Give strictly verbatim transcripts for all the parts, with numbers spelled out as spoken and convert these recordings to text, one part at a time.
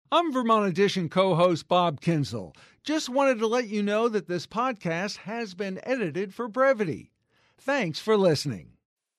I'm Vermont Edition co-host Bob Kinsel. Just wanted to let you know that this podcast has been edited for brevity. Thanks for listening.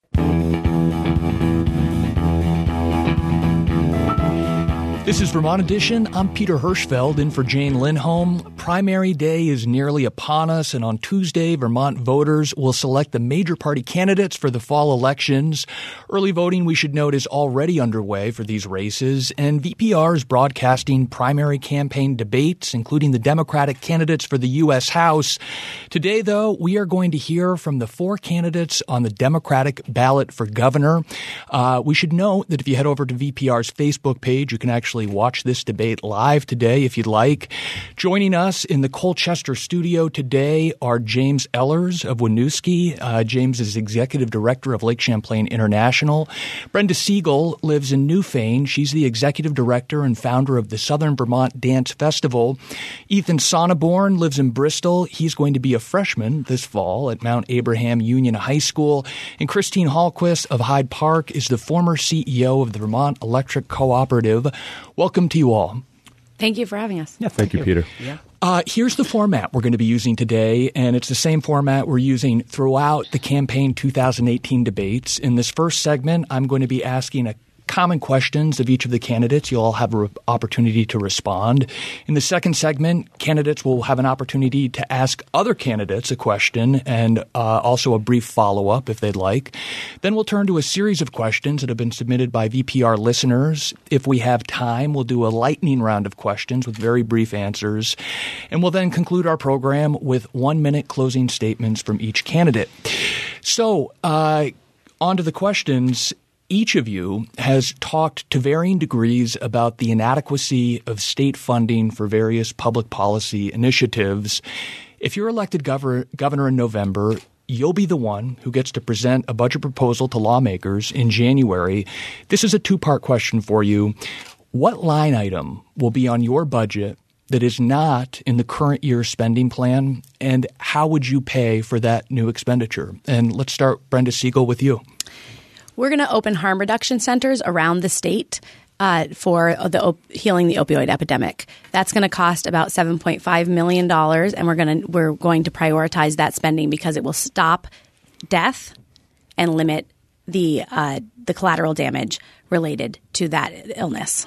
This is Vermont Edition. I'm Peter Hirschfeld in for Jane Lindholm. Primary day is nearly upon us, and on Tuesday, Vermont voters will select the major party candidates for the fall elections. Early voting, we should note, is already underway for these races, and V P R is broadcasting primary campaign debates, including the Democratic candidates for the U S House. Today, though, we are going to hear from the four candidates on the Democratic ballot for governor. Uh, we should note that if you head over to V P R's Facebook page, you can actually watch this debate live today if you'd like. Joining us in the Colchester studio today are James Ehlers of Winooski. Uh, James is Executive Director of Lake Champlain International. Brenda Siegel lives in Newfane. She's the Executive Director and founder of the Southern Vermont Dance Festival. Ethan Sonneborn lives in Bristol. He's going to be a freshman this fall at Mount Abraham Union High School. And Christine Hallquist of Hyde Park is the former C E O of the Vermont Electric Cooperative. Welcome to you all. Thank you for having us. Yeah, thank, thank you, you, Peter. Yeah. Uh, here's the format we're going to be using today, and it's the same format we're using throughout the campaign two thousand eighteen debates. In this first segment, I'm going to be asking a common questions of each of the candidates. You'll all have an opportunity to respond. In the second segment, candidates will have an opportunity to ask other candidates a question and uh, also a brief follow-up if they'd like. Then we'll turn to a series of questions that have been submitted by V P R listeners. If we have time, we'll do a lightning round of questions with very brief answers. And we'll then conclude our program with one-minute closing statements from each candidate. So uh, on to the questions. Each of you has talked to varying degrees about the inadequacy of state funding for various public policy initiatives. If you're elected governor, governor in November, you'll be the one who gets to present a budget proposal to lawmakers in January. This is a two-part question for you. What line item will be on your budget that is not in the current year's spending plan, and how would you pay for that new expenditure? And let's start, Brenda Siegel, with you. We're going to open harm reduction centers around the state uh, for the op- healing the opioid epidemic. That's going to cost about seven point five million dollars, and we're going to we're going to prioritize that spending because it will stop death and limit the uh, the collateral damage related to that illness.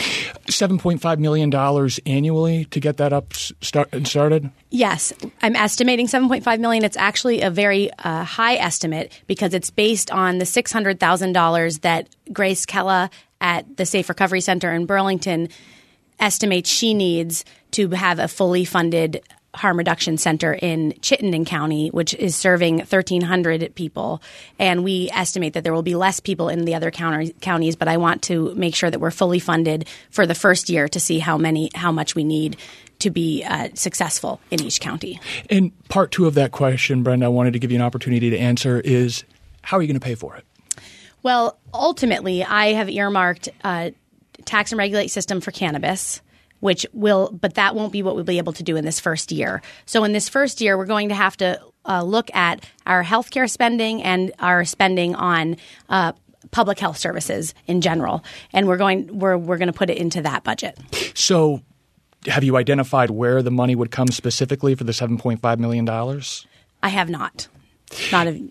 seven point five million dollars annually to get that up start, started? Yes. I'm estimating seven point five million dollars. It's actually a very uh, high estimate because it's based on the six hundred thousand dollars that Grace Kella at the Safe Recovery Center in Burlington estimates she needs to have a fully funded harm reduction center in Chittenden County, which is serving thirteen hundred people. And we estimate that there will be less people in the other county, counties, but I want to make sure that we're fully funded for the first year to see how many, how much we need to be uh, successful in each county. And part two of that question, Brenda, I wanted to give you an opportunity to answer is, how are you going to pay for it? Well, ultimately, I have earmarked a tax and regulate system for cannabis, which will, but that won't be what we'll be able to do in this first year. So in this first year, we're going to have to uh, look at our healthcare spending and our spending on uh, public health services in general, and we're going we're we're going to put it into that budget. So, have you identified where the money would come specifically for the seven point five million dollars? I have not. Not a.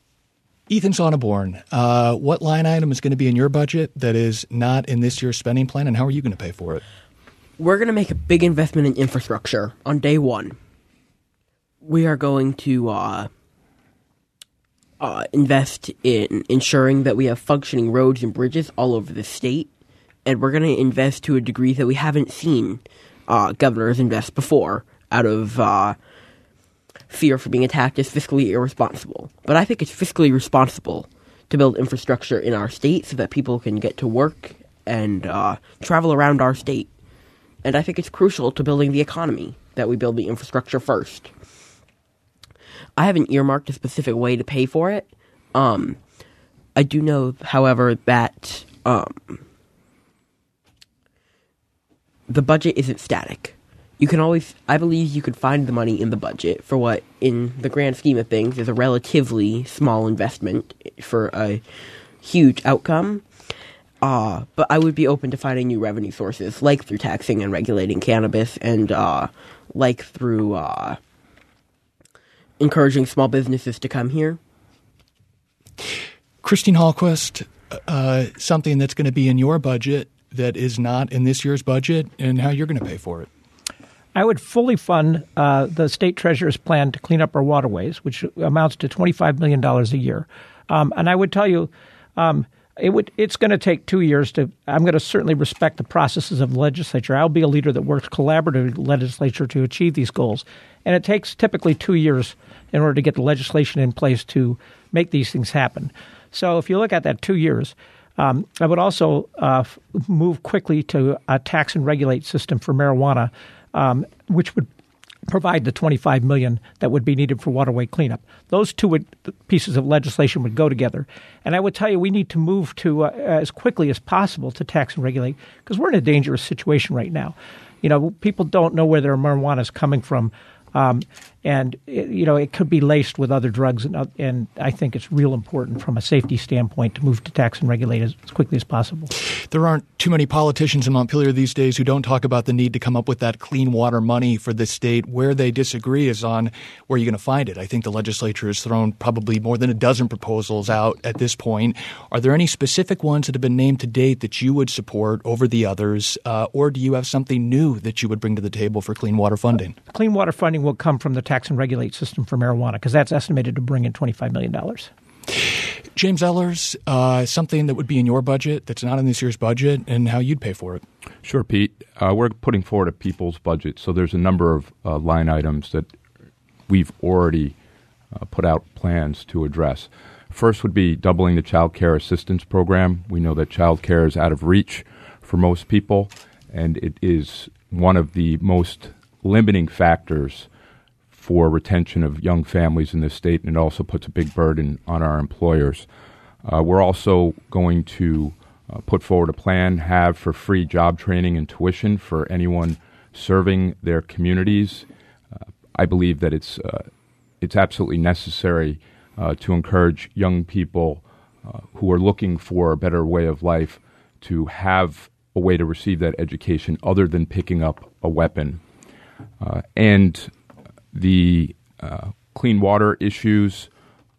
Ethan Sonneborn, uh, what line item is going to be in your budget that is not in this year's spending plan, and how are you going to pay for it? We're going to make a big investment in infrastructure on day one. We are going to uh, uh, invest in ensuring that we have functioning roads and bridges all over the state, and we're going to invest to a degree that we haven't seen uh, governors invest before out of uh, fear for being attacked as fiscally irresponsible. But I think it's fiscally responsible to build infrastructure in our state so that people can get to work and uh, travel around our state. And I think it's crucial to building the economy that we build the infrastructure first. I haven't earmarked a specific way to pay for it. Um, I do know, however, that um, the budget isn't static. You can always, I believe you could find the money in the budget for what, in the grand scheme of things, is a relatively small investment for a huge outcome. Uh, but I would be open to finding new revenue sources, like through taxing and regulating cannabis, and uh, like through uh, encouraging small businesses to come here. Christine Hallquist, uh, something that's going to be in your budget that is not in this year's budget, and how you're going to pay for it. I would fully fund uh, the state treasurer's plan to clean up our waterways, which amounts to twenty-five million dollars a year. Um, and I would tell you, um, it would it's going to take two years to. I'm going to certainly respect the processes of the legislature. I'll be a leader that works collaboratively with the legislature to achieve these goals. And it takes typically two years in order to get the legislation in place to make these things happen. So if you look at that two years, um, I would also uh, f- move quickly to a tax and regulate system for marijuana, um, which would provide the twenty-five million dollars that would be needed for waterway cleanup. Those two would, pieces of legislation would go together. And I would tell you we need to move to uh, as quickly as possible to tax and regulate, because we're in a dangerous situation right now. You know, people don't know where their marijuana is coming from. Um, and, it, you know, it could be laced with other drugs. And, uh, and I think it's real important from a safety standpoint to move to tax and regulate as, as quickly as possible. There aren't too many politicians in Montpelier these days who don't talk about the need to come up with that clean water money for the state. Where they disagree is on where you're going to find it. I think the legislature has thrown probably more than a dozen proposals out at this point. Are there any specific ones that have been named to date that you would support over the others? Uh, or do you have something new that you would bring to the table for clean water funding? Uh, clean water funding will come from the tax and regulate system for marijuana, because that's estimated to bring in twenty-five million dollars. James Ellers, uh, something that would be in your budget that's not in this year's budget, and how you'd pay for it. Sure, Pete. Uh, we're putting forward a people's budget, so there's a number of uh, line items that we've already uh, put out plans to address. First would be doubling the child care assistance program. We know that child care is out of reach for most people, and it is one of the most limiting factors for retention of young families in this state, and it also puts a big burden on our employers. Uh, we're also going to uh, put forward a plan, have for free job training and tuition for anyone serving their communities. Uh, I believe that it's uh, it's absolutely necessary uh, to encourage young people uh, who are looking for a better way of life to have a way to receive that education other than picking up a weapon. Uh, and the uh, clean water issues,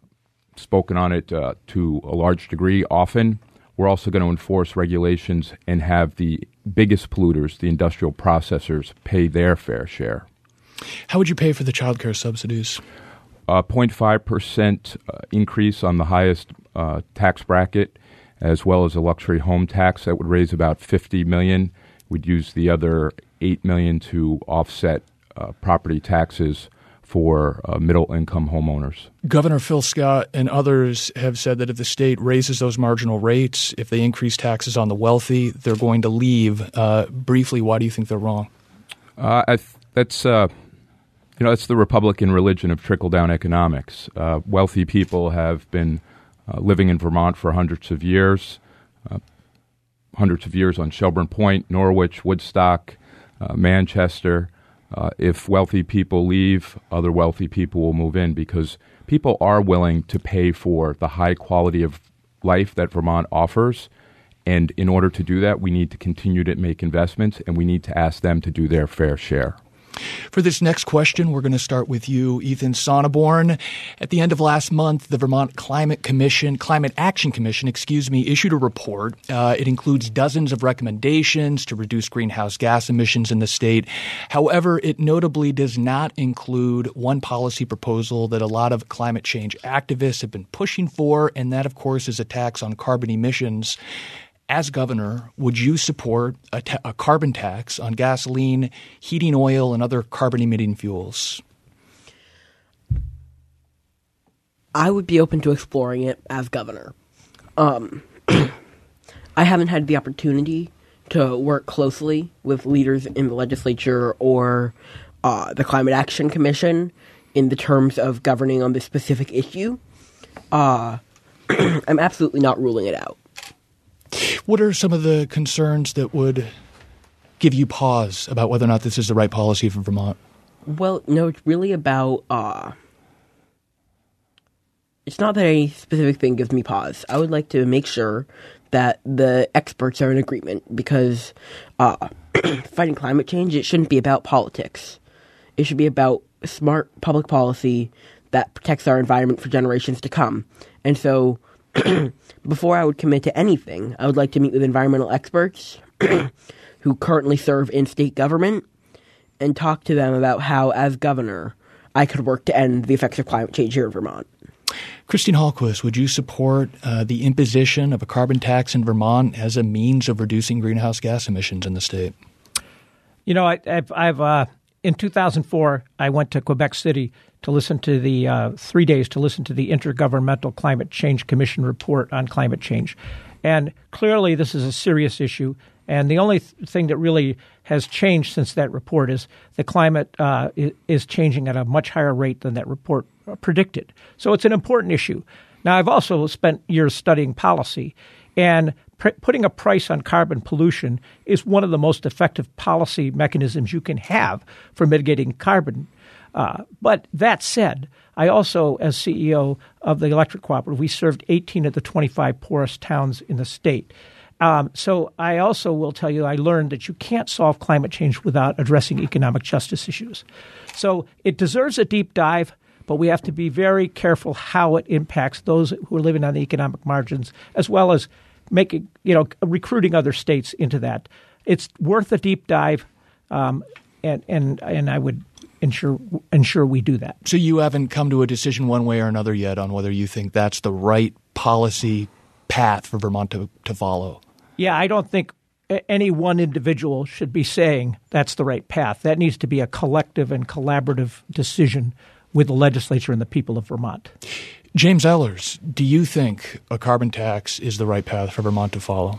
spoken on it uh, to a large degree often. We're also going to enforce regulations and have the biggest polluters, the industrial processors, pay their fair share. How would you pay for the child care subsidies? A zero point five percent uh, increase on the highest uh, tax bracket, as well as a luxury home tax that would raise about fifty million dollars. We'd use the other eight million dollars to offset uh, property taxes for uh, middle-income homeowners. Governor Phil Scott and others have said that if the state raises those marginal rates, if they increase taxes on the wealthy, they're going to leave. Uh, briefly, why do you think they're wrong? Uh, I th- that's uh, you know that's the Republican religion of trickle-down economics. Uh, wealthy people have been uh, living in Vermont for hundreds of years, uh, hundreds of years on Shelburne Point, Norwich, Woodstock, uh, Manchester. Uh, if wealthy people leave, other wealthy people will move in, because people are willing to pay for the high quality of life that Vermont offers. And in order to do that, we need to continue to make investments, and we need to ask them to do their fair share. For this next question, we're going to start with you, Ethan Sonneborn. At the end of last month, the Vermont Climate Commission, Climate Action Commission, excuse me, issued a report. Uh, it includes dozens of recommendations to reduce greenhouse gas emissions in the state. However, it notably does not include one policy proposal that a lot of climate change activists have been pushing for, and that, of course, is a tax on carbon emissions. As governor, would you support a, ta- a carbon tax on gasoline, heating oil, and other carbon-emitting fuels? I would be open to exploring it as governor. Um, I haven't had the opportunity to work closely with leaders in the legislature or uh, the Climate Action Commission in the terms of governing on this specific issue. Uh, I'm absolutely not ruling it out. What are some of the concerns that would give you pause about whether or not this is the right policy for Vermont? Well, no, it's really about, uh, it's not that any specific thing gives me pause. I would like to make sure that the experts are in agreement because uh, fighting climate change, it shouldn't be about politics. It should be about smart public policy that protects our environment for generations to come. And so before I would commit to anything, I would like to meet with environmental experts who currently serve in state government and talk to them about how, as governor, I could work to end the effects of climate change here in Vermont. Christine Hallquist, would you support uh, the imposition of a carbon tax in Vermont as a means of reducing greenhouse gas emissions in the state? You know, I, I've, I've uh, in two thousand four, I went to Quebec City to listen to the uh, three days to listen to the Intergovernmental Climate Change Commission report on climate change. And clearly this is a serious issue. And the only th- thing that really has changed since that report is the climate uh, is, is changing at a much higher rate than that report predicted. So it's an important issue. Now, I've also spent years studying policy, and pr- putting a price on carbon pollution is one of the most effective policy mechanisms you can have for mitigating carbon. Uh, but that said, I also, as C E O of the Electric Cooperative, we served eighteen of the twenty-five poorest towns in the state. Um, so I also will tell you I learned that you can't solve climate change without addressing economic justice issues. So it deserves a deep dive, but we have to be very careful how it impacts those who are living on the economic margins, as well as making, you know, recruiting other states into that. It's worth a deep dive, um, and and and I would ensure ensure we do that. So you haven't come to a decision one way or another yet on whether you think that's the right policy path for Vermont to, to follow? Yeah, I don't think any one individual should be saying that's the right path. That needs to be a collective and collaborative decision with the legislature and the people of Vermont. James Ehlers, do you think a carbon tax is the right path for Vermont to follow?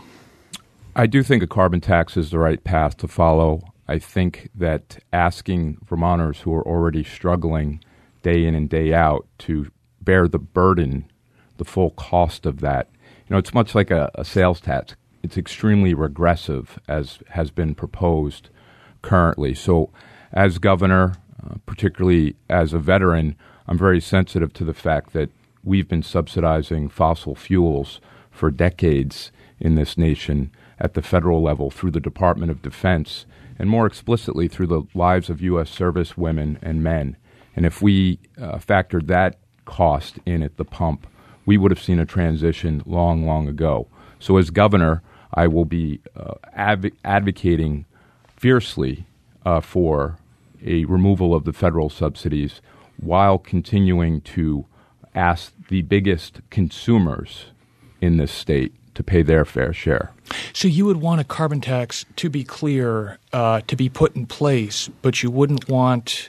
I do think a carbon tax is the right path to follow. I think that asking Vermonters who are already struggling day in and day out to bear the burden, the full cost of that, you know, it's much like a, a sales tax. It's extremely regressive, as has been proposed currently. So as governor, uh, particularly as a veteran, I'm very sensitive to the fact that we've been subsidizing fossil fuels for decades in this nation at the federal level through the Department of Defense and more explicitly through the lives of U S service women and men. And if we uh, factored that cost in at the pump, we would have seen a transition long, long ago. So as governor, I will be uh, adv- advocating fiercely uh, for a removal of the federal subsidies while continuing to ask the biggest consumers in this state to pay their fair share. So you would want a carbon tax, to be clear, uh, to be put in place, but you wouldn't want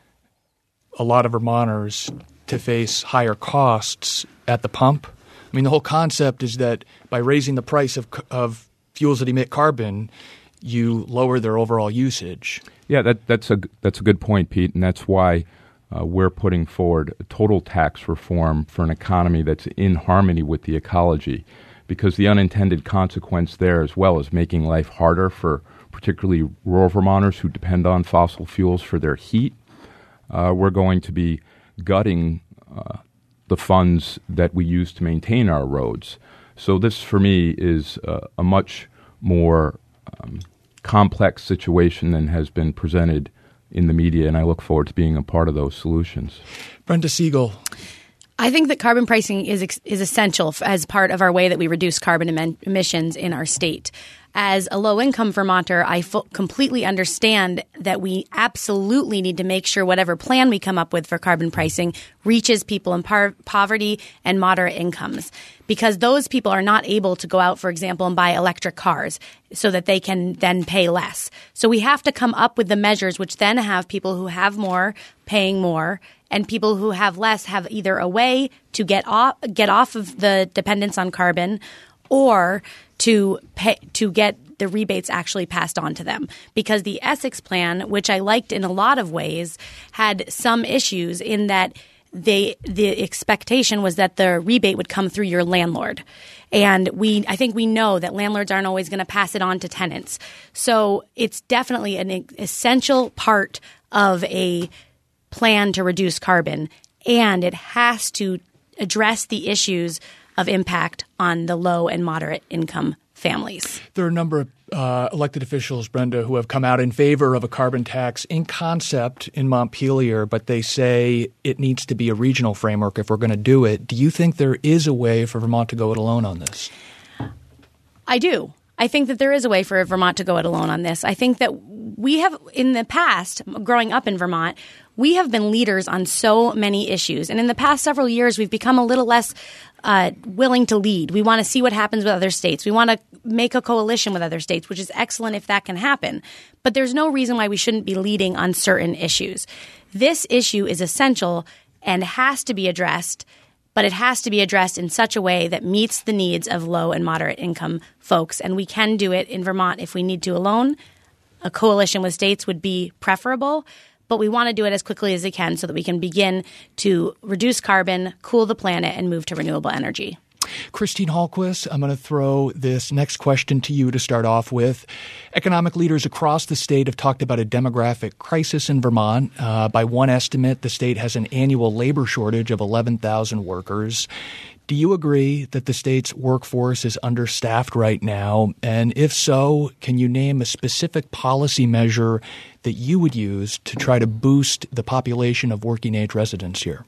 a lot of Vermonters to face higher costs at the pump? I mean, the whole concept is that by raising the price of of fuels that emit carbon, you lower their overall usage. Yeah, that, that's a that's a good point, Pete, and that's why uh, we're putting forward a total tax reform for an economy that's in harmony with the ecology, because the unintended consequence there, as well, is making life harder for particularly rural Vermonters who depend on fossil fuels for their heat. Uh, we're going to be gutting uh, the funds that we use to maintain our roads. So this, for me, is uh, a much more um, complex situation than has been presented in the media, and I look forward to being a part of those solutions. Brenda Siegel. I think that carbon pricing is is essential as part of our way that we reduce carbon em- emissions in our state. As a low-income Vermonter, I f- completely understand that we absolutely need to make sure whatever plan we come up with for carbon pricing reaches people in par- poverty and moderate incomes, because those people are not able to go out, for example, and buy electric cars so that they can then pay less. So we have to come up with the measures which then have people who have more paying more, and people who have less have either a way to get off get off of the dependence on carbon, or to pay, to get the rebates actually passed on to them. Because the Essex plan, which I liked in a lot of ways, had some issues in that they the expectation was that the rebate would come through your landlord. And we I think we know that landlords aren't always going to pass it on to tenants. So it's definitely an essential part of a plan to reduce carbon, and it has to address the issues of impact on the low and moderate income families. There are a number of uh, elected officials, Brenda, who have come out in favor of a carbon tax in concept in Montpelier, but they say it needs to be a regional framework if we're going to do it. Do you think there is a way for Vermont to go it alone on this? I do. I think that there is a way for Vermont to go it alone on this. I think that we have, in the past, growing up in Vermont, we have been leaders on so many issues. And in the past several years, we've become a little less uh, willing to lead. We want to see what happens with other states. We want to make a coalition with other states, which is excellent if that can happen. But there's no reason why we shouldn't be leading on certain issues. This issue is essential and has to be addressed, but it has to be addressed in such a way that meets the needs of low and moderate income folks. And we can do it in Vermont if we need to alone. A coalition with states would be preferable, but we want to do it as quickly as we can so that we can begin to reduce carbon, cool the planet, and move to renewable energy. Christine Hallquist, I'm going to throw this next question to you to start off with. Economic leaders across the state have talked about a demographic crisis in Vermont. Uh, by one estimate, the state has an annual labor shortage of eleven thousand workers. Do you agree that the state's workforce is understaffed right now? And if so, can you name a specific policy measure that you would use to try to boost the population of working-age residents here?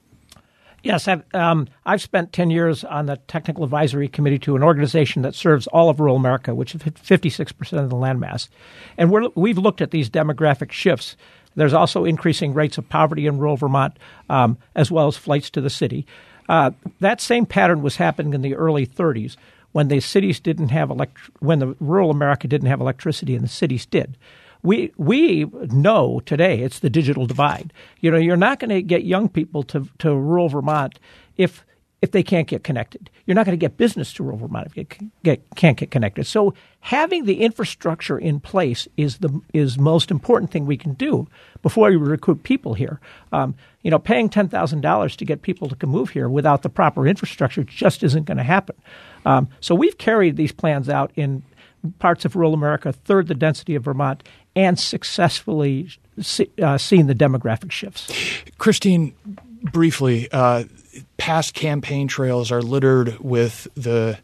Yes, I've, um, I've spent ten years on the Technical Advisory Committee to an organization that serves all of rural America, which is fifty-six percent of the landmass. And we're, we've looked at these demographic shifts. There's also increasing rates of poverty in rural Vermont, um, as well as flights to the city. Uh, that same pattern was happening in the early thirties when the cities didn't have elect- when the rural America didn't have electricity and the cities did. We we know today it's the digital divide. You know, you're not going to get young people to, to rural Vermont if if they can't get connected. You're not going to get business to rural Vermont if you get, can't get connected. So having the infrastructure in place is the is most important thing we can do before we recruit people here. Um, you know, paying ten thousand dollars to get people to move here without the proper infrastructure just isn't going to happen. Um, so we've carried these plans out in parts of rural America, a third the density of Vermont, and successfully see, uh, seen the demographic shifts. Christine, briefly, uh, past campaign trails are littered with the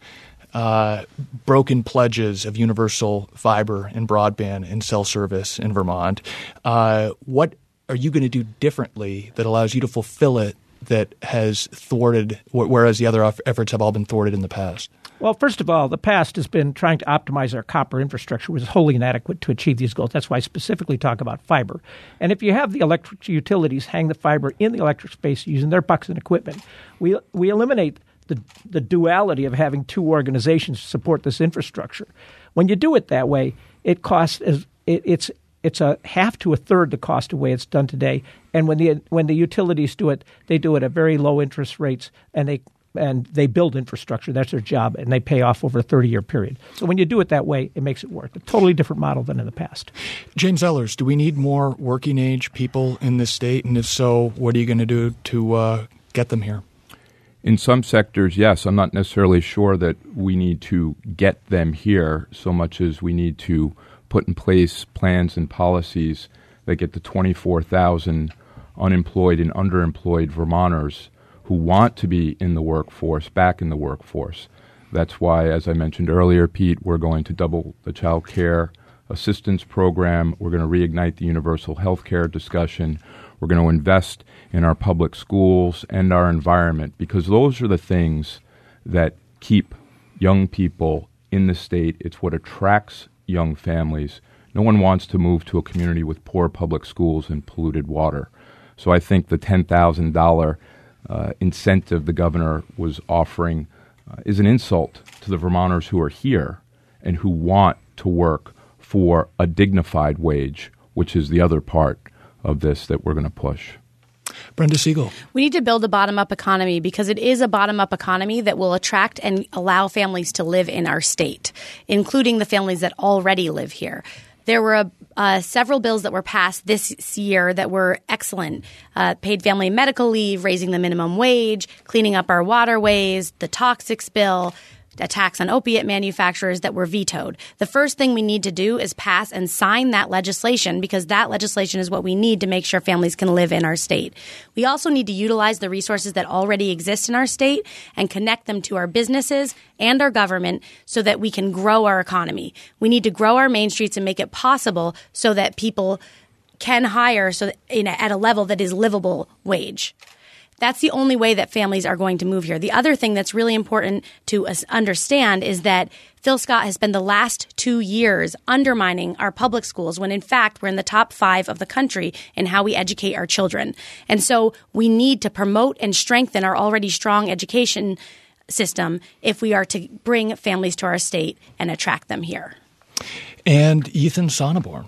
uh, broken pledges of universal fiber and broadband and cell service in Vermont. Uh, what are you going to do differently that allows you to fulfill it that has thwarted, whereas the other efforts have all been thwarted in the past? Well, first of all, the past has been trying to optimize our copper infrastructure, which is wholly inadequate to achieve these goals. That's why I specifically talk about fiber. And if you have the electric utilities hang the fiber in the electric space using their bucks and equipment, we we eliminate the the duality of having two organizations support this infrastructure. When you do it that way, it costs it, it's it's a half to a third the cost of the way it's done today. And when the when the utilities do it, they do it at very low interest rates, and they and they build infrastructure. That's their job, and they pay off over a thirty-year period. So when you do it that way, it makes it work. A totally different model than in the past. James Ellers, do we need more working-age people in this state? And if so, what are you going to do to uh, get them here? In some sectors, yes. I'm not necessarily sure that we need to get them here so much as we need to put in place plans and policies that get the twenty-four thousand unemployed and underemployed Vermonters who want to be in the workforce, back in the workforce. That's why, as I mentioned earlier, Pete, we're going to double the child care assistance program. We're going to reignite the universal health care discussion. We're going to invest in our public schools and our environment, because those are the things that keep young people in the state. It's what attracts young families. No one wants to move to a community with poor public schools and polluted water. So I think the ten thousand dollars Uh, incentive the governor was offering uh, is an insult to the Vermonters who are here and who want to work for a dignified wage, which is the other part of this that we're going to push. Brenda Siegel. We need to build a bottom-up economy because it is a bottom-up economy that will attract and allow families to live in our state, including the families that already live here. There were uh, several bills that were passed this year that were excellent. Uh, paid family medical leave, raising the minimum wage, cleaning up our waterways, the toxics bill, a tax on opiate manufacturers that were vetoed. The first thing we need to do is pass and sign that legislation, because that legislation is what we need to make sure families can live in our state. We also need to utilize the resources that already exist in our state and connect them to our businesses and our government so that we can grow our economy. We need to grow our main streets and make it possible so that people can hire so that, you know, at a level that is livable wage. That's the only way that families are going to move here. The other thing that's really important to us understand is that Phil Scott has spent the last two years undermining our public schools when, in fact, we're in the top five of the country in how we educate our children. And so we need to promote and strengthen our already strong education system if we are to bring families to our state and attract them here. And Ethan Sonneborn.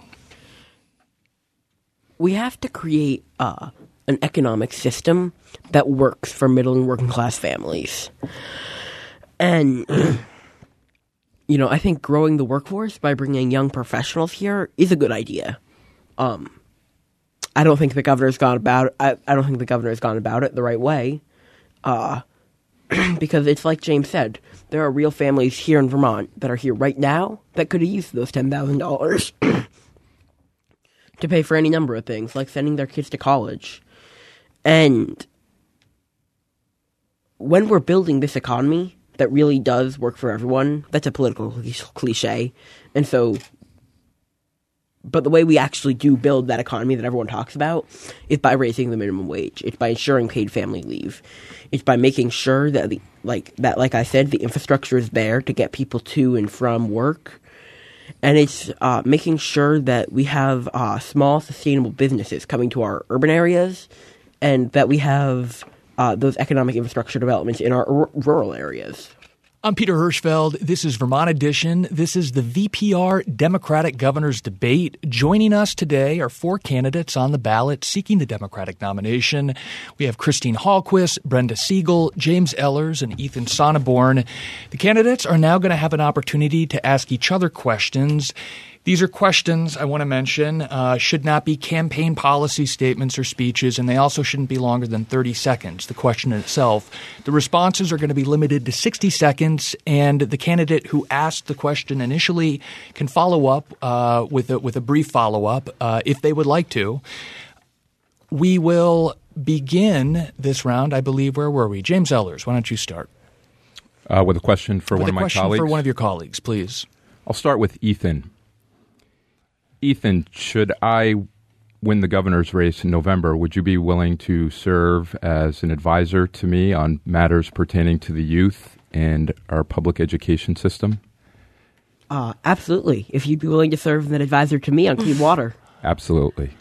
We have to create uh, an economic system that works for middle and working class families. And, you know, I think growing the workforce by bringing young professionals here is a good idea. Um, I don't think the governor's gone about it. I, I don't think the governor's gone about it the right way. Uh, because it's like James said, there are real families here in Vermont that are here right now that could have used those ten thousand dollars to pay for any number of things, like sending their kids to college. And when we're building this economy that really does work for everyone, that's a political cliche. And so, but the way we actually do build that economy that everyone talks about is by raising the minimum wage. It's by ensuring paid family leave. It's by making sure that, the, like that, like I said, the infrastructure is there to get people to and from work. And it's uh, making sure that we have uh, small, sustainable businesses coming to our urban areas, and that we have uh, those economic infrastructure developments in our r- rural areas. I'm Peter Hirschfeld. This is Vermont Edition. This is the V P R Democratic Governor's Debate. Joining us today are four candidates on the ballot seeking the Democratic nomination. We have Christine Hallquist, Brenda Siegel, James Ehlers, and Ethan Sonneborn. The candidates are now going to have an opportunity to ask each other questions. These are questions, I want to mention, uh, should not be campaign policy statements or speeches, and they also shouldn't be longer than thirty seconds, the question itself. The responses are going to be limited to sixty seconds, and the candidate who asked the question initially can follow up uh, with, a, with a brief follow-up uh, if they would like to. We will begin this round, I believe, where were we? James Ehlers, why don't you start? Uh, with a question for with one a of my question colleagues? for one of your colleagues, please. I'll start with Ethan. Ethan, should I win the governor's race in November, would you be willing to serve as an advisor to me on matters pertaining to the youth and our public education system? Uh, absolutely. If you'd be willing to serve as an advisor to me on clean water. Absolutely.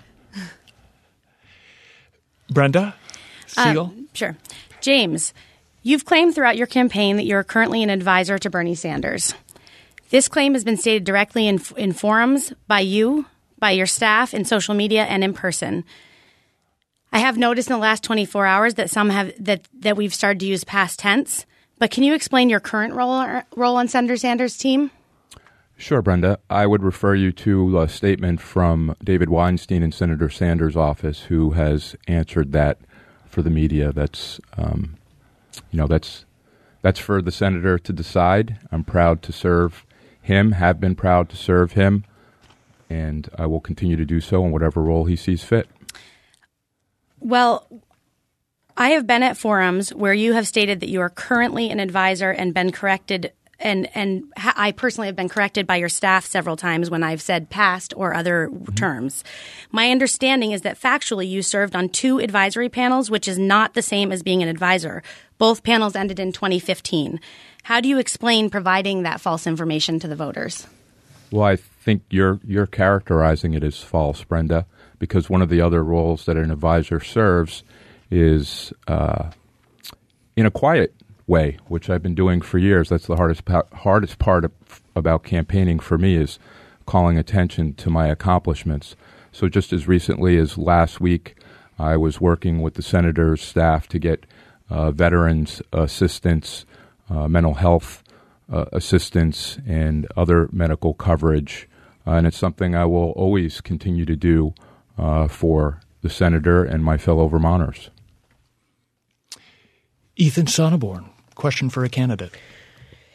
Brenda Siegel? Um, sure. James, you've claimed throughout your campaign that you're currently an advisor to Bernie Sanders. This claim has been stated directly in, in forums by you, by your staff, in social media, and in person. I have noticed in the last twenty-four hours that some have that, that we've started to use past tense. But can you explain your current role role on Senator Sanders' team? Sure, Brenda. I would refer you to a statement from David Weinstein in Senator Sanders' office, who has answered that for the media. That's, um, you know, that's that's for the senator to decide. I'm proud to serve him, have been proud to serve him, and I will continue to do so in whatever role he sees fit. Well, I have been at forums where you have stated that you are currently an advisor and been corrected, and, and ha- I personally have been corrected by your staff several times when I've said past or other mm-hmm. terms. My understanding is that factually you served on two advisory panels, which is not the same as being an advisor. Both panels ended in twenty fifteen. How do you explain providing that false information to the voters? Well, I think you're you're characterizing it as false, Brenda, because one of the other roles that an advisor serves is uh, in a quiet way, which I've been doing for years. That's the hardest hardest part of, about campaigning for me, is calling attention to my accomplishments. So just as recently as last week, I was working with the senator's staff to get uh, veterans assistance, Uh, mental health uh, assistance, and other medical coverage. Uh, and it's something I will always continue to do uh, for the senator and my fellow Vermonters. Ethan Sonneborn, question for a candidate.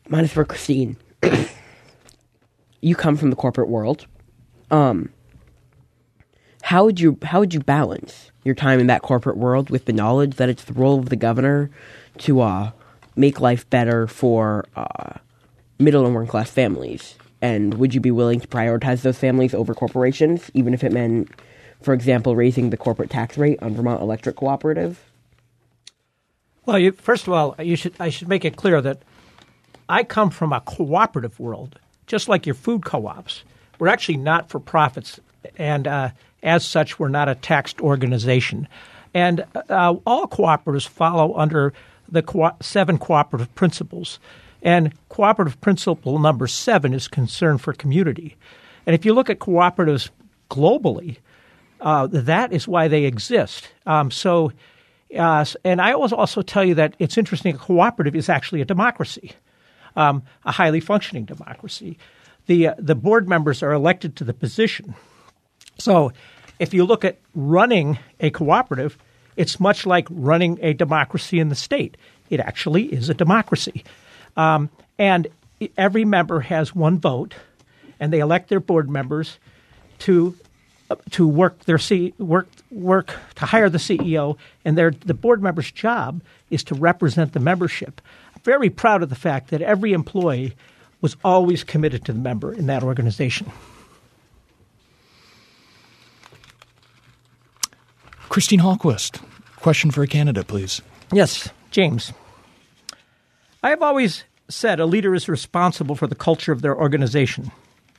Mine is for Christine. You come from the corporate world. Um, how would you how would you balance your time in that corporate world with the knowledge that it's the role of the governor to uh, make life better for uh, middle and working class families? And would you be willing to prioritize those families over corporations, even if it meant, for example, raising the corporate tax rate on Vermont Electric Cooperative? Well, you, first of all, you should I should make it clear that I come from a cooperative world, just like your food co-ops. We're actually not for profits, and uh, as such, we're not a taxed organization. And uh, all cooperatives follow under the co- seven cooperative principles. And cooperative principle number seven is concern for community. And if you look at cooperatives globally, uh, that is why they exist. Um, so, uh, and I will also tell you that it's interesting, a cooperative is actually a democracy, um, a highly functioning democracy. The, uh, the board members are elected to the position. So if you look at running a cooperative, it's much like running a democracy in the state. It actually is a democracy. Um, and every member has one vote, and they elect their board members to uh, to work their C, work work to hire the C E O, and their the board member's job is to represent the membership. I'm very proud of the fact that every employee was always committed to the member in that organization. Christine Hallquist, question for a candidate, please. Yes, James. I have always said a leader is responsible for the culture of their organization.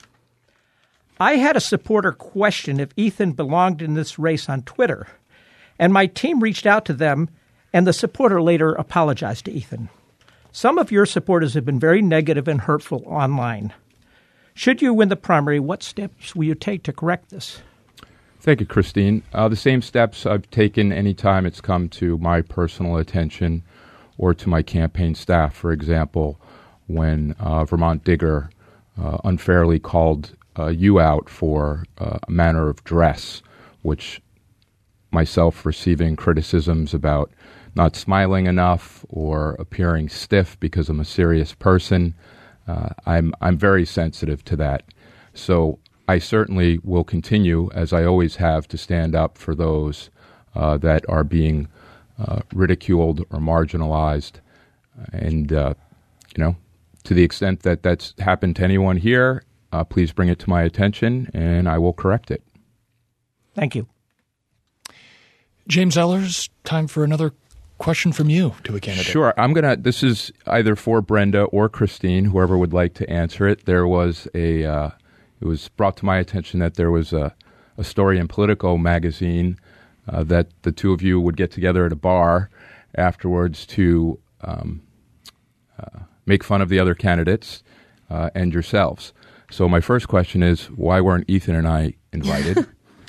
I had a supporter question if Ethan belonged in this race on Twitter, and my team reached out to them, and the supporter later apologized to Ethan. Some of your supporters have been very negative and hurtful online. Should you win the primary, what steps will you take to correct this? Thank you, Christine. Uh, the same steps I've taken any time it's come to my personal attention or to my campaign staff. For example, when uh, Vermont Digger uh, unfairly called uh, you out for uh, a manner of dress, which myself receiving criticisms about not smiling enough or appearing stiff because I'm a serious person, uh, I'm I'm very sensitive to that. So I certainly will continue, as I always have, to stand up for those uh, that are being uh, ridiculed or marginalized. And, uh, you know, to the extent that that's happened to anyone here, uh, please bring it to my attention, and I will correct it. Thank you. James Ellers, time for another question from you to a candidate. Sure. I'm going to, this is either for Brenda or Christine, whoever would like to answer it. There was a, uh, it was brought to my attention that there was a, a story in Politico magazine uh, that the two of you would get together at a bar afterwards to um, uh, make fun of the other candidates uh, and yourselves. So my first question is, why weren't Ethan and I invited?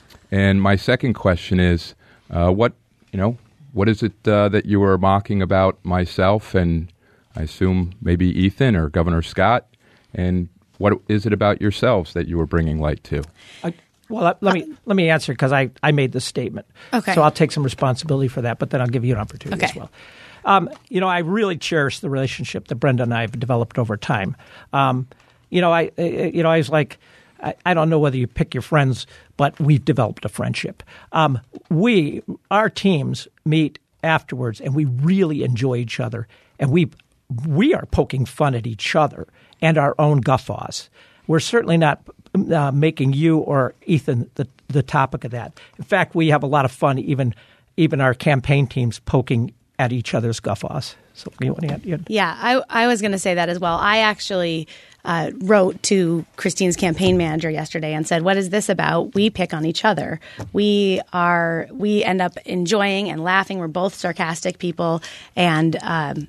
And my second question is, uh, what, you know, what is it uh, that you were mocking about myself and I assume maybe Ethan or Governor Scott? And what is it about yourselves that you were bringing light to? I, well, let, let me let me answer because I, I made this statement. Okay. So I'll take some responsibility for that, but then I'll give you an opportunity okay. as well. Um, you know, I really cherish the relationship that Brenda and I have developed over time. Um, you know, I you know I was like, I, I don't know whether you pick your friends, but we've developed a friendship. Um, we, our teams meet afterwards, and we really enjoy each other, and we we are poking fun at each other and our own guffaws. We're certainly not uh, making you or Ethan the the topic of that. In fact, we have a lot of fun, even even our campaign teams poking at each other's guffaws. So you want to add? Yeah, yeah I, I was going to say that as well. I actually uh, wrote to Christine's campaign manager yesterday and said, "What is this about? We pick on each other. We are we end up enjoying and laughing. We're both sarcastic people, and um,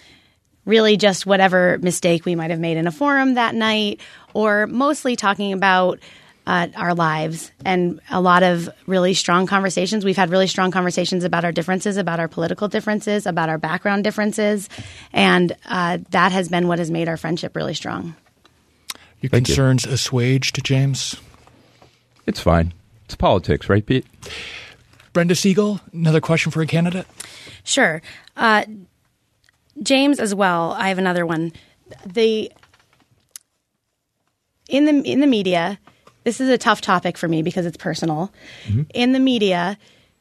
really just whatever mistake we might have made in a forum that night, or mostly talking about uh, our lives and a lot of really strong conversations. We've had really strong conversations about our differences, about our political differences, about our background differences, and uh, that has been what has made our friendship really strong." Your Thank concerns you. assuaged, James? It's fine. It's politics, right, Pete? Brenda Siegel, another question for a candidate? Sure. Uh, James as well, I have another one. the in the in the media, this is a tough topic for me because it's personal. Mm-hmm. In the media,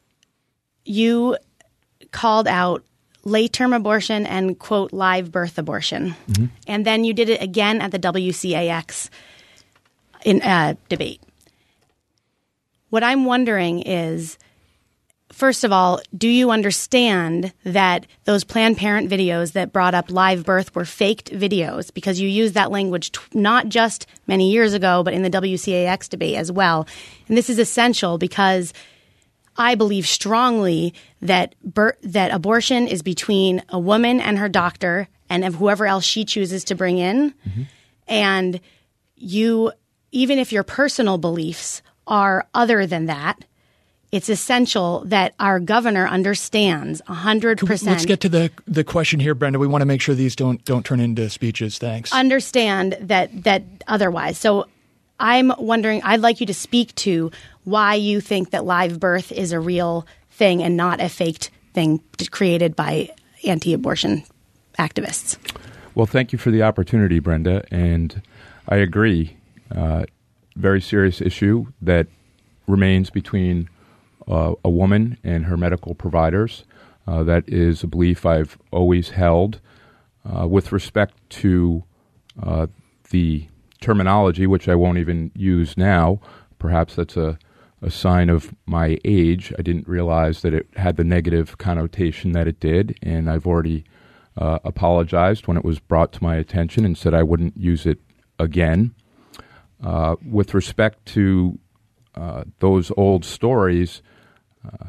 you called out late-term abortion and, quote, live birth abortion. Mm-hmm. And then you did it again at the W C A X in uh, debate. What I'm wondering is, first of all, do you understand that those Planned Parent videos that brought up live birth were faked videos? Because you used that language t- not just many years ago, but in the W C A X debate as well. And this is essential because I believe strongly that bir- that abortion is between a woman and her doctor and of whoever else she chooses to bring in. Mm-hmm. And you, even if your personal beliefs are other than that, it's essential that our governor understands one hundred percent. Let's get to the the question here, Brenda. We want to make sure these don't don't turn into speeches. Thanks. Understand that that otherwise. So I'm wondering, I'd like you to speak to why you think that live birth is a real thing and not a faked thing created by anti-abortion activists. Well, thank you for the opportunity, Brenda. And I agree. Uh, very serious issue that remains between uh, a woman and her medical providers. Uh, that is a belief I've always held. Uh, with respect to uh, the terminology, which I won't even use now, perhaps that's a, a sign of my age. I didn't realize that it had the negative connotation that it did, and I've already uh, apologized when it was brought to my attention and said I wouldn't use it again. Uh, with respect to uh, those old stories, uh,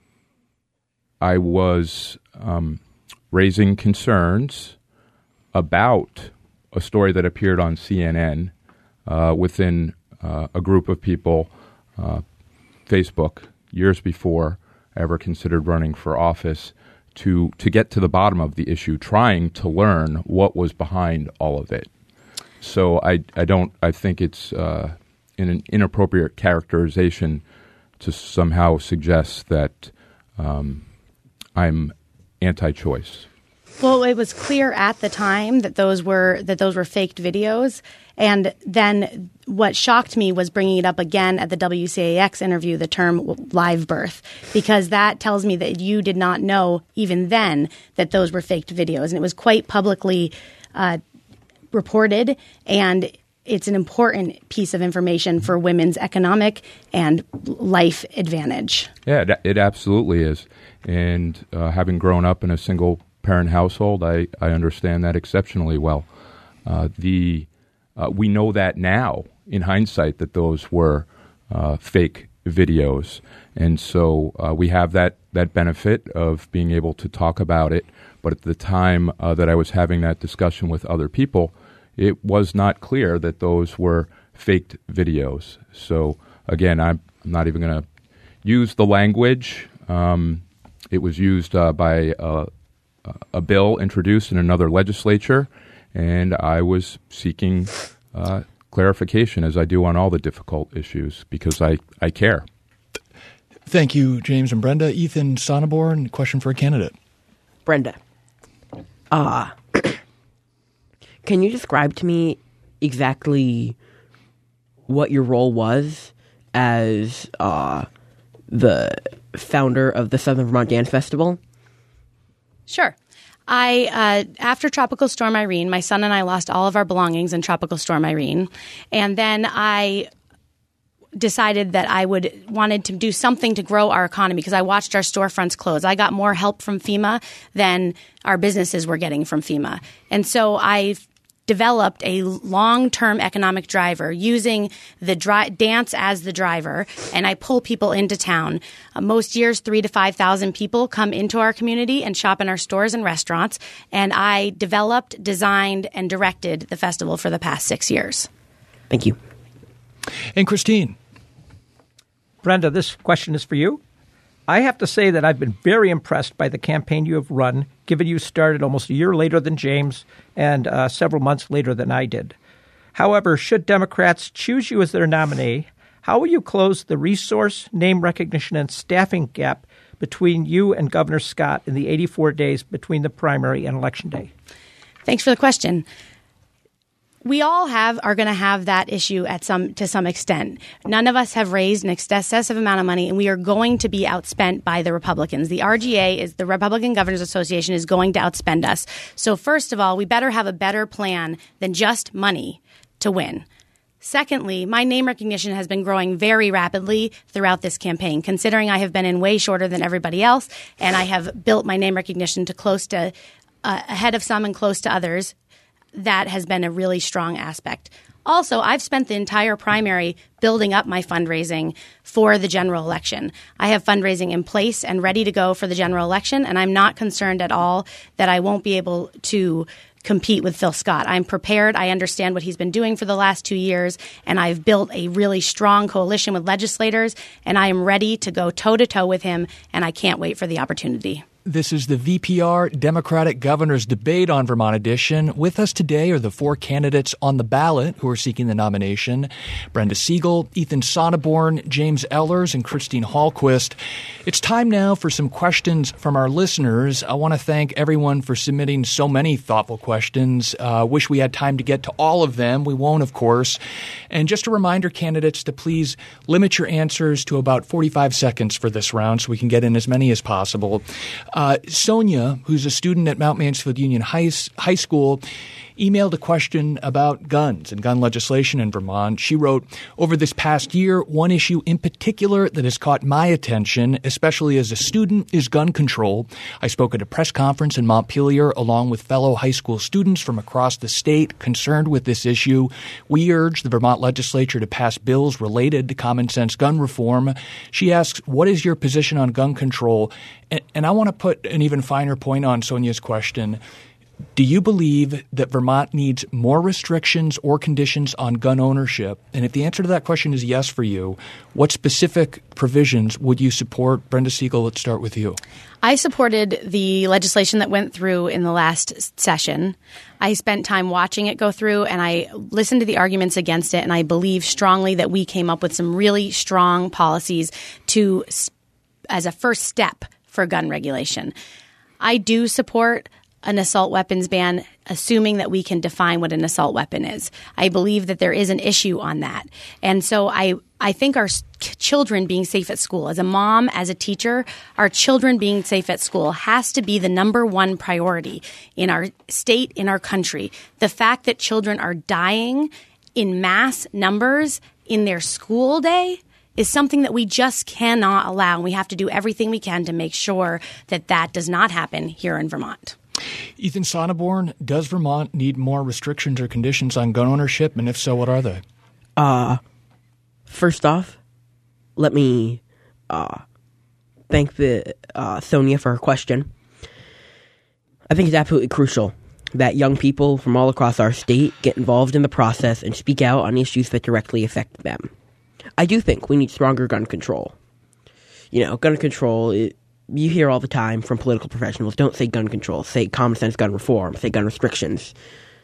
I was um, raising concerns about a story that appeared on C N N uh, within uh, a group of people, uh, Facebook, years before I ever considered running for office, to to get to the bottom of the issue, trying to learn what was behind all of it. So I, I don't I think it's uh, in an inappropriate characterization to somehow suggest that um, I'm anti-choice. Well, it was clear at the time that those were that those were faked videos, and then what shocked me was bringing it up again at the W C A X interview, the term live birth, because that tells me that you did not know even then that those were faked videos, and it was quite publicly uh, reported, and it's an important piece of information for women's economic and life advantage. Yeah, it, it absolutely is, and uh, having grown up in a single parent household, I, I understand that exceptionally well. Uh, the uh, we know that now, in hindsight, that those were uh, fake videos. And so uh, we have that, that benefit of being able to talk about it. But at the time uh, that I was having that discussion with other people, it was not clear that those were faked videos. So again, I'm not even going to use the language. Um, it was used uh, by uh, a bill introduced in another legislature, and I was seeking uh, clarification, as I do on all the difficult issues, because I, I care. Thank you, James and Brenda. Ethan Sonneborn, question for a candidate. Brenda, uh, can you describe to me exactly what your role was as uh, the founder of the Southern Vermont Dance Festival? Sure. I uh, after Tropical Storm Irene, my son and I lost all of our belongings in Tropical Storm Irene, and then I decided that I would wanted to do something to grow our economy because I watched our storefronts close. I got more help from FEMA than our businesses were getting from FEMA, and so I developed a long-term economic driver using the dri- dance as the driver, and I pull people into town. Uh, most years, three to five thousand people come into our community and shop in our stores and restaurants, and I developed, designed, and directed the festival for the past six years. Thank you. And Christine. Brenda, this question is for you. I have to say that I've been very impressed by the campaign you have run, given you started almost a year later than James and uh, several months later than I did. However, should Democrats choose you as their nominee, how will you close the resource, name recognition, and staffing gap between you and Governor Scott in the eighty-four days between the primary and Election Day? Thanks for the question. we all have are going to have that issue at some to some extent. None of us have raised an excessive amount of money, and we are going to be outspent by the Republicans. The R G A is the Republican Governors Association is going to outspend us. So first of all, we better have a better plan than just money to win. Secondly, my name recognition has been growing very rapidly throughout this campaign, considering I have been in way shorter than everybody else, and I have built my name recognition to close to uh, ahead of some and close to others. That has been a really strong aspect. Also, I've spent the entire primary building up my fundraising for the general election. I have fundraising in place and ready to go for the general election, and I'm not concerned at all that I won't be able to compete with Phil Scott. I'm prepared. I understand what he's been doing for the last two years, and I've built a really strong coalition with legislators, and I am ready to go toe-to-toe with him, and I can't wait for the opportunity. This is the V P R Democratic Governor's Debate on Vermont Edition. With us today are the four candidates on the ballot who are seeking the nomination: Brenda Siegel, Ethan Sonneborn, James Ehlers, and Christine Hallquist. It's time now for some questions from our listeners. I want to thank everyone for submitting so many thoughtful questions. Uh, wish we had time to get to all of them. We won't, of course. And just a reminder, candidates, to please limit your answers to about forty-five seconds for this round so we can get in as many as possible. Uh, Sonia, who's a student at Mount Mansfield Union High, High School, emailed a question about guns and gun legislation in Vermont. She wrote, over this past year, one issue in particular that has caught my attention, especially as a student, is gun control. I spoke at a press conference in Montpelier along with fellow high school students from across the state concerned with this issue. We urge the Vermont legislature to pass bills related to common sense gun reform. She asks, what is your position on gun control? And, and I want to put an even finer point on Sonia's question. Do you believe that Vermont needs more restrictions or conditions on gun ownership? And if the answer to that question is yes for you, what specific provisions would you support? Brenda Siegel, let's start with you. I supported the legislation that went through in the last session. I spent time watching it go through, and I listened to the arguments against it, and I believe strongly that we came up with some really strong policies to, as a first step for gun regulation. I do support an assault weapons ban, assuming that we can define what an assault weapon is. I believe that there is an issue on that. And so I, I think our children being safe at school, as a mom, as a teacher, our children being safe at school has to be the number one priority in our state, in our country. The fact that children are dying in mass numbers in their school day is something that we just cannot allow. We have to do everything we can to make sure that that does not happen here in Vermont. Ethan Sonneborn, does Vermont need more restrictions or conditions on gun ownership? And if so, what are they? Uh, first off, let me uh, thank the uh, Sonia for her question. I think it's absolutely crucial that young people from all across our state get involved in the process and speak out on issues that directly affect them. I do think we need stronger gun control. You know, gun control, it, you hear all the time from political professionals, don't say gun control, say common sense gun reform, say gun restrictions.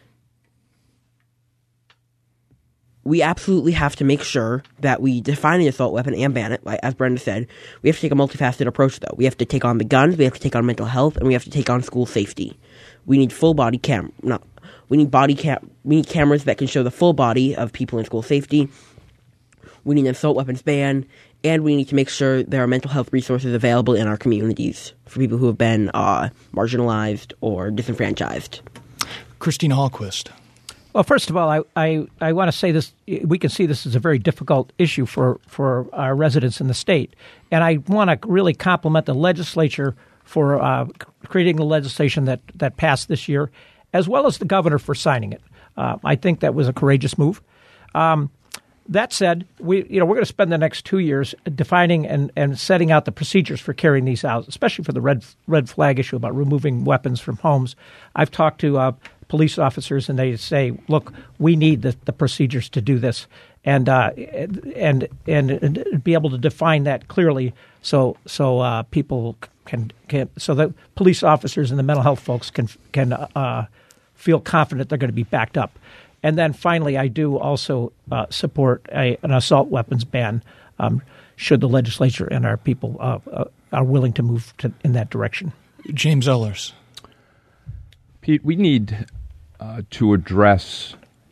We absolutely have to make sure that we define an assault weapon and ban it. Like, as Brenda said, we have to take a multifaceted approach, though. We have to take on the guns, we have to take on mental health, and we have to take on school safety. We need full body cam. No, we need body cam. We need cameras that can show the full body of people in school safety. We need an assault weapons ban, and we need to make sure there are mental health resources available in our communities for people who have been uh, marginalized or disenfranchised. Christine Hallquist. Well, first of all, I, I, I want to say this. We can see this is a very difficult issue for, for our residents in the state. And I want to really compliment the legislature for uh, creating the legislation that, that passed this year, as well as the governor for signing it. Uh, I think that was a courageous move. Um, That said, we you know we're going to spend the next two years defining and, and setting out the procedures for carrying these out, especially for the red red flag issue about removing weapons from homes. I've talked to uh, police officers, and they say, "Look, we need the, the procedures to do this, and uh, and, and and be able to define that clearly, so so uh, people can can so that police officers and the mental health folks can can uh, feel confident they're going to be backed up." And then finally, I do also uh, support a, an assault weapons ban um, should the legislature and our people uh, uh, are willing to move to, in that direction. James Ehlers. Pete, we need uh, to address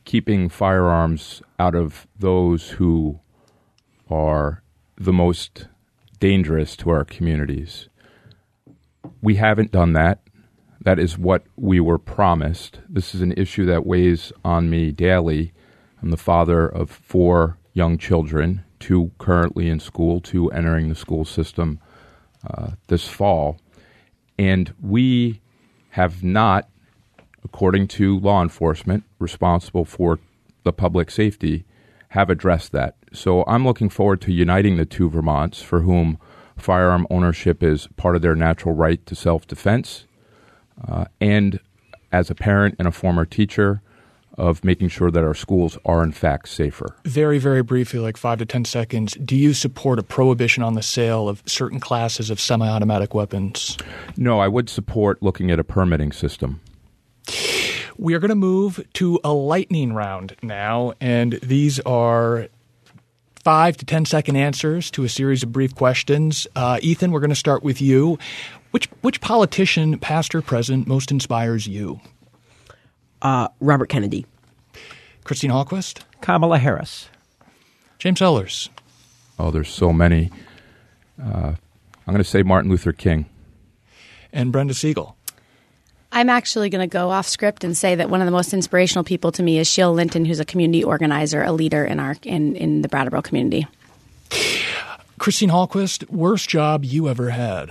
keeping firearms out of those who are the most dangerous to our communities. We haven't done that. That is what we were promised. This is an issue that weighs on me daily. I'm the father of four young children, two currently in school, two entering the school system uh, this fall. And we have not, according to law enforcement responsible for the public safety, have addressed that. So I'm looking forward to uniting the two Vermonts for whom firearm ownership is part of their natural right to self-defense, uh, and as a parent and a former teacher, of making sure that our schools are in fact safer. Very, very briefly, like five to ten seconds, do you support a prohibition on the sale of certain classes of semi-automatic weapons? No, I would support looking at a permitting system. We are going to move to a lightning round now, and these are five to ten second answers to a series of brief questions. Uh, Ethan, we're going to start with you. Which which politician, past or present, most inspires you? Uh, Robert Kennedy. Christine Hallquist? Kamala Harris. James Ellers? Oh, there's so many. Uh, I'm going to say Martin Luther King. And Brenda Siegel? I'm actually going to go off script and say that one of the most inspirational people to me is Sheila Linton, who's a community organizer, a leader in our in, in the Brattleboro community. Christine Hallquist, worst job you ever had?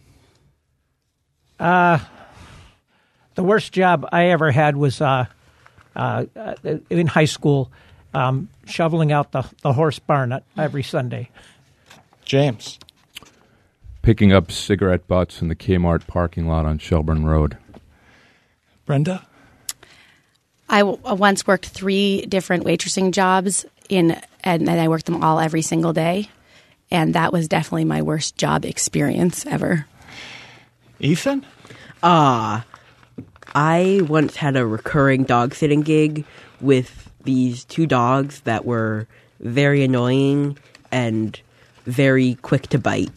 Uh, the worst job I ever had was uh, uh, in high school, um, shoveling out the, the horse barn every Sunday. James? Picking up cigarette butts in the Kmart parking lot on Shelburne Road. Brenda? I w- once worked three different waitressing jobs, in, and, and I worked them all every single day. And that was definitely my worst job experience ever. Ethan? Ah, uh, I once had a recurring dog sitting gig with these two dogs that were very annoying and very quick to bite.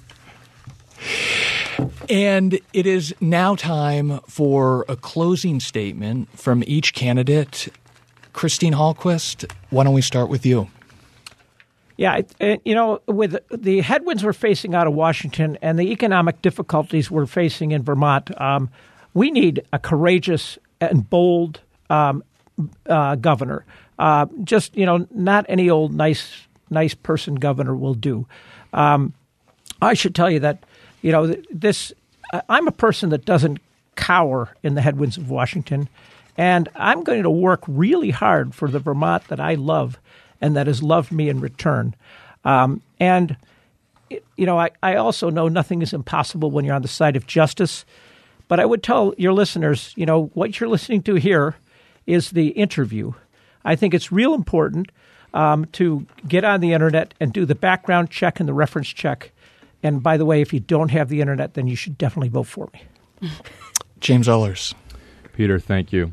And it is now time for a closing statement from each candidate. Christine Hallquist, why don't we start with you? Yeah, it, you know, with the headwinds we're facing out of Washington and the economic difficulties we're facing in Vermont, um, we need a courageous and bold um, uh, governor. Uh, just, you know, not any old nice nice person governor will do. Um, I should tell you that, you know, this. I'm a person that doesn't cower in the headwinds of Washington, and I'm going to work really hard for the Vermont that I love and that has loved me in return. Um, and, you know, I, I also know nothing is impossible when you're on the side of justice. But I would tell your listeners, you know, what you're listening to here is the interview. I think it's real important um, to get on the Internet and do the background check and the reference check. And by the way, if you don't have the Internet, then you should definitely vote for me. James Ellers. Peter, thank you.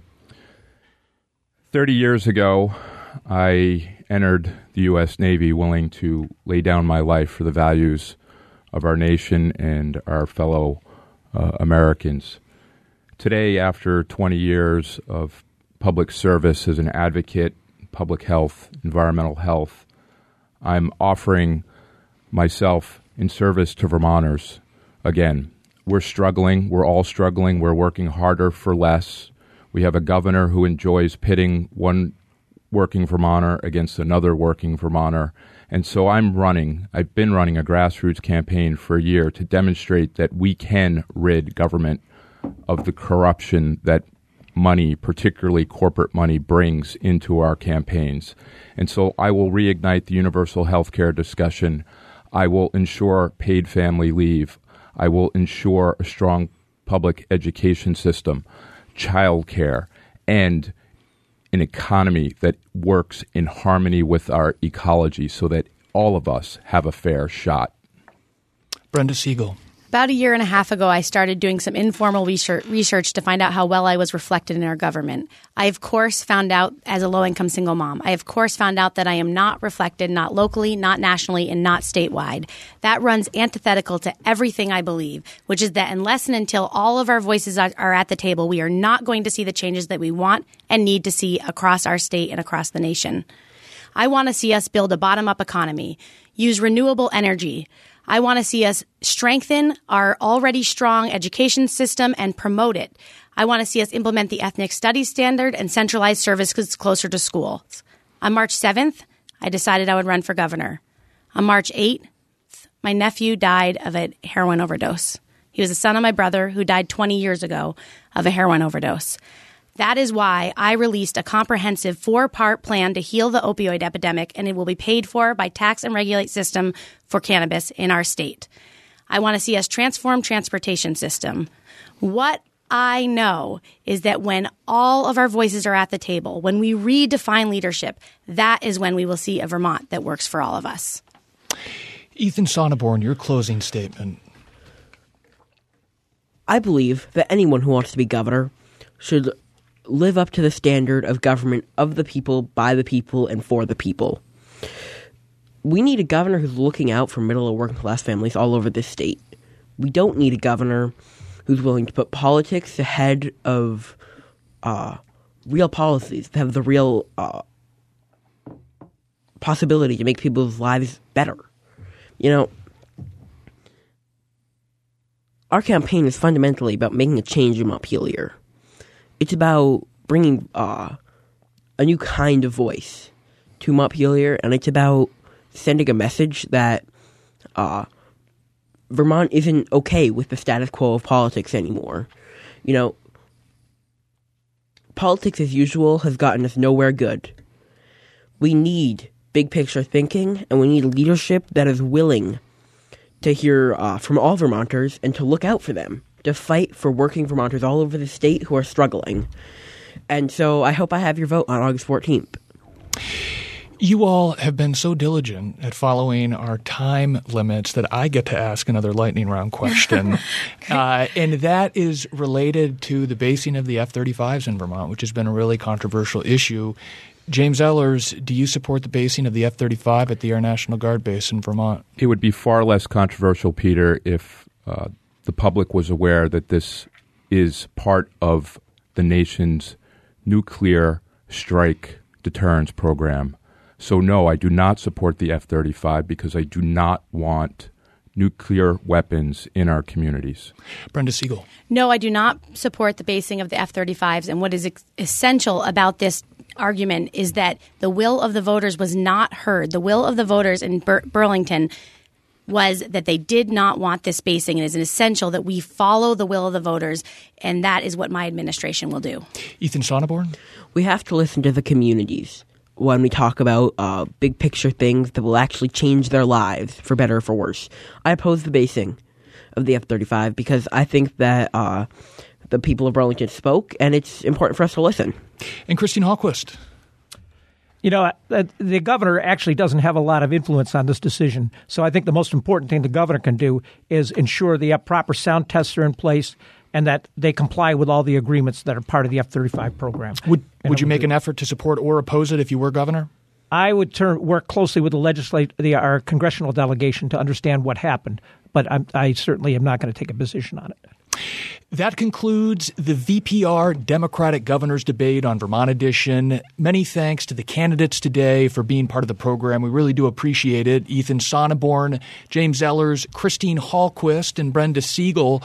Thirty years ago, I entered the U S Navy willing to lay down my life for the values of our nation and our fellow uh, Americans. Today, after twenty years of public service as an advocate, public health, environmental health, I'm offering myself in service to Vermonters. Again, we're struggling. We're all struggling. We're working harder for less. We have a governor who enjoys pitting one working Vermonter against another working Vermonter. And so I'm running, I've been running a grassroots campaign for a year to demonstrate that we can rid government of the corruption that money, particularly corporate money, brings into our campaigns. And so I will reignite the universal health care discussion. I will ensure paid family leave. I will ensure a strong public education system, child care, and an economy that works in harmony with our ecology so that all of us have a fair shot. Brenda Siegel. About a year and a half ago, I started doing some informal research, research to find out how well I was reflected in our government. I, of course, found out as a low-income single mom. I, of course, found out that I am not reflected, not locally, not nationally, and not statewide. That runs antithetical to everything I believe, which is that unless and until all of our voices are, are at the table, we are not going to see the changes that we want and need to see across our state and across the nation. I want to see us build a bottom-up economy, use renewable energy. I want to see us strengthen our already strong education system and promote it. I want to see us implement the ethnic studies standard and centralize services closer to schools. On March seventh, I decided I would run for governor. On March eighth, my nephew died of a heroin overdose. He was the son of my brother who died twenty years ago of a heroin overdose. That is why I released a comprehensive four-part plan to heal the opioid epidemic, and it will be paid for by tax and regulate system for cannabis in our state. I want to see us transform transportation system. What I know is that when all of our voices are at the table, when we redefine leadership, that is when we will see a Vermont that works for all of us. Ethan Sonneborn, your closing statement. I believe that anyone who wants to be governor should live up to the standard of government of the people, by the people, and for the people. We need a governor who's looking out for middle and working class families all over this state. We don't need a governor who's willing to put politics ahead of uh, real policies, to have the real uh, possibility to make people's lives better. You know, our campaign is fundamentally about making a change in Montpelier. It's about bringing uh, a new kind of voice to Montpelier, and it's about sending a message that uh, Vermont isn't okay with the status quo of politics anymore. You know, politics as usual has gotten us nowhere good. We need big picture thinking, and we need leadership that is willing to hear uh, from all Vermonters and to look out for them, to fight for working Vermonters all over the state who are struggling. And so I hope I have your vote on August fourteenth. You all have been so diligent at following our time limits that I get to ask another lightning round question. uh, and that is related to the basing of the F thirty-fives in Vermont, which has been a really controversial issue. James Ellers, do you support the basing of the F thirty-five at the Air National Guard base in Vermont? It would be far less controversial, Peter, if uh, the public was aware that this is part of the nation's nuclear strike deterrence program. So no, I do not support the F thirty-five because I do not want nuclear weapons in our communities. Brenda Siegel. No, I do not support the basing of the F thirty-fives. And what is ex- essential about this argument is that the will of the voters was not heard. The will of the voters in Bur- Burlington was that they did not want this basing. It is essential that we follow the will of the voters, and that is what my administration will do. Ethan Sonneborn? We have to listen to the communities when we talk about uh, big picture things that will actually change their lives, for better or for worse. I oppose the basing of the F thirty-five because I think that uh, the people of Burlington spoke, and it's important for us to listen. And Christine Hallquist. You know, the governor actually doesn't have a lot of influence on this decision. So I think the most important thing the governor can do is ensure the proper sound tests are in place and that they comply with all the agreements that are part of the F thirty-five program. Would would you make an effort to support or oppose it if you were governor? I would turn, work closely with the legislate, the, our congressional delegation to understand what happened, but I'm, I certainly am not going to take a position on it. That concludes the V P R Democratic Governors Debate on Vermont Edition. Many thanks to the candidates today for being part of the program. We really do appreciate it. Ethan Sonneborn, James Ellers, Christine Hallquist, and Brenda Siegel.